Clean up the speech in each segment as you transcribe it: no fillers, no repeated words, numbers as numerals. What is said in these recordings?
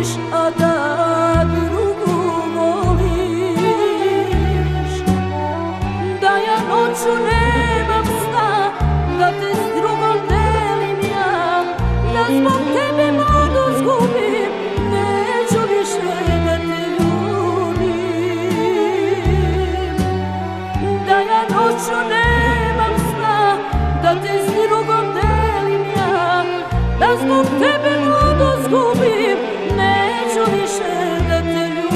voliš, a da drugu voliš. Da ja noću nemam sna, da te s drugom delim ja, da zbog tebe modu zgubim, neću više da te ljubim. Da ja noću nemam sna, da te s drugom delim ja, da zbog tebe modu zgubim, neću više da te ljubim.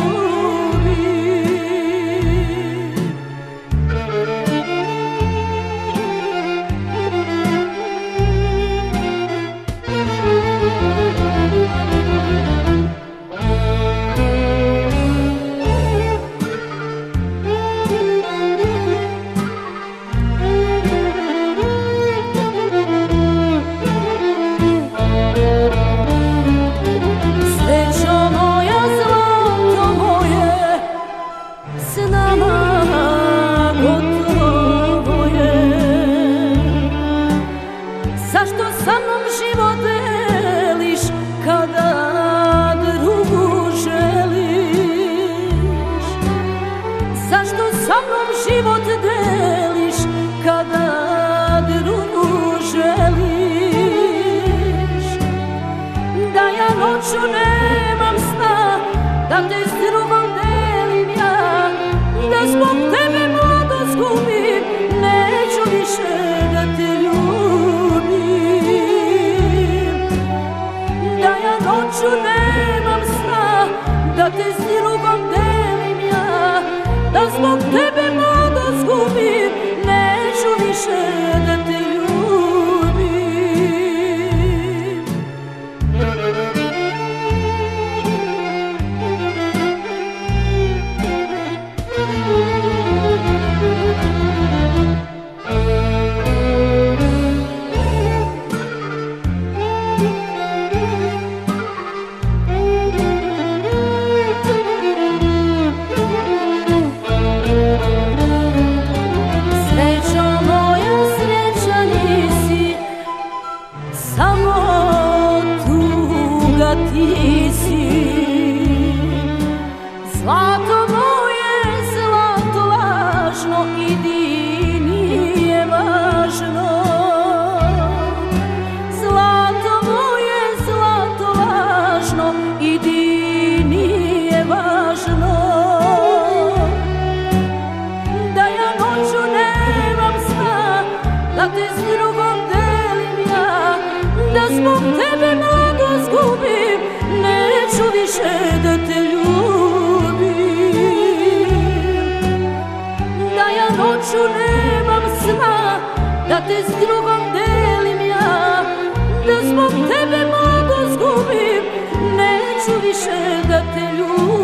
Zašto sa mnom život deliš kada drugu želiš? Zašto sa mnom život deliš kada drugu želiš? Da ja noću nemam sna, da te s drugom delim ja, da zbog tebe mlado zgubim, neću više da te ljubim. Da ja noću nemam sna, da te s drugom delim ja, da zbog tebe mlado zgubim, neću više da te ljubim. Ti si zlato moje, zlato lažno, idi nije važno. Zlato moje, zlato lažno, idi nije važno. Da ja noću nemam sna, da te s drugom delim ja, da zbog tebe mlado zgubim, neću više da te ljubim. Da ja noću nemam sna, da te s drugom delim ja, da zbog tebe mlado zgubim, neću više da te ljubim.